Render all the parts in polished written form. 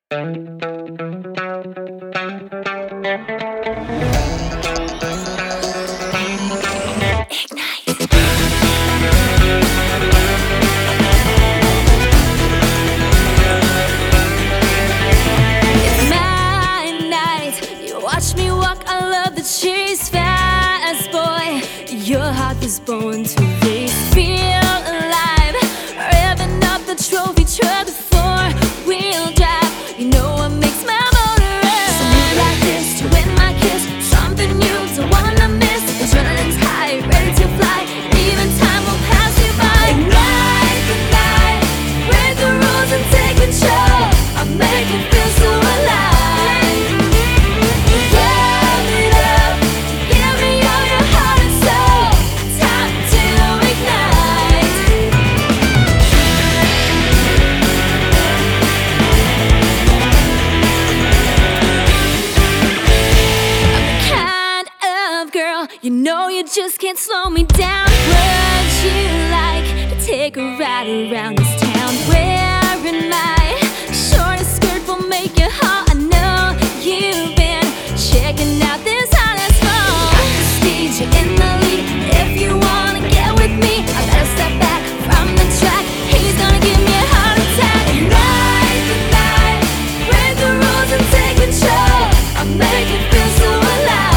Watch me walk, I love the chase fast, boy. Your heart was born to race. Feel alive, revving up the trophy truck, the four-wheel drive. You know what makes my motor run. Something like this to win my kiss. Something new, don't wanna miss. Adrenaline's high, ready to fly. Even time will pass you by. Ignite the night, break the rules and take control. I'll make it feel so alive. You know you just can't slow me down. Would you like to take a ride around this town? Wearing my shortest skirt will make you hot. I know you've been checking out this hottest phone. Got the stage, you're in the lead. If you wanna get with me, I better step back from the track. He's gonna give me a heart attack. Ignite the night, break the rules and take control. I'll make it feel so alive.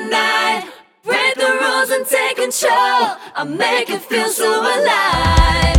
Take control, I'll make it feel so alive.